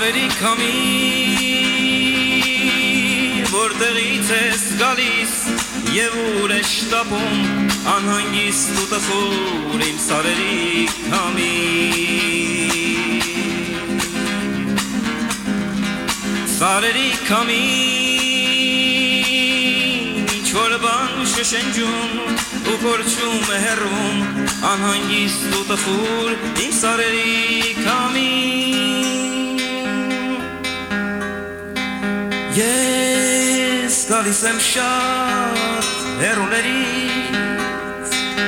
Սարերի քամի որտեղից ես գալիս եւ ուր ես շտապում անհանգիստ ու տխուր իմ սարերի քամի Սարերի քամի ինչ-որ բան շշնջում ու կորչում է հեռվում անհանգիստ ու տխուր իմ սարերի քամի Ես գալիս եմ շատ հեռուներից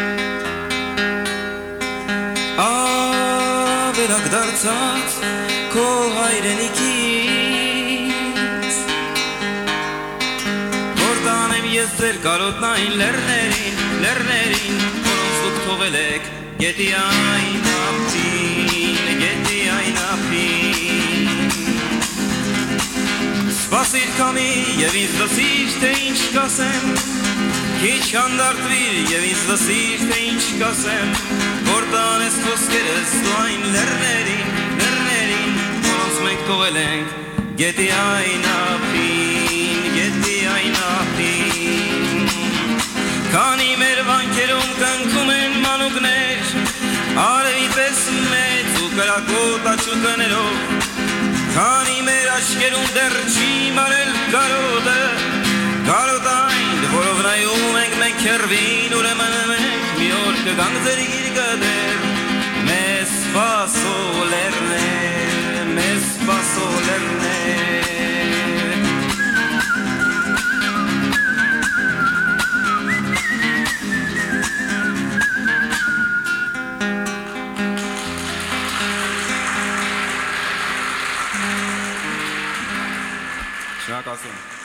ավերակ դարձած քո հայրենիքից որ տանեմ ես ձեր կարոտնային լեռներին որոնց դուք թողել եք գետի այն ափին Սպասիր քամի և ինձ լսիր, թե ինչ կասեմ Քիչ հանդարտվիր և ինձ լսիր, թե ինչ կասեմ Որ տանես խոսքերս դու այն լեռներին Որոնց մենք թողել ենք գետի այն ափին Քանի մեր վանքերում կնքում են մանուկներ Արևի պես մեծ ու կրակոտ աչուկներով Քանի մեր աչքերում դեռ չի մարել կարոտ այն, որով նայում ենք մենք հեռվին ուրեմն մենք մի օր կգանք ձեր գիրկներ Մեզ սպասող լեռներ Շնորհակալություն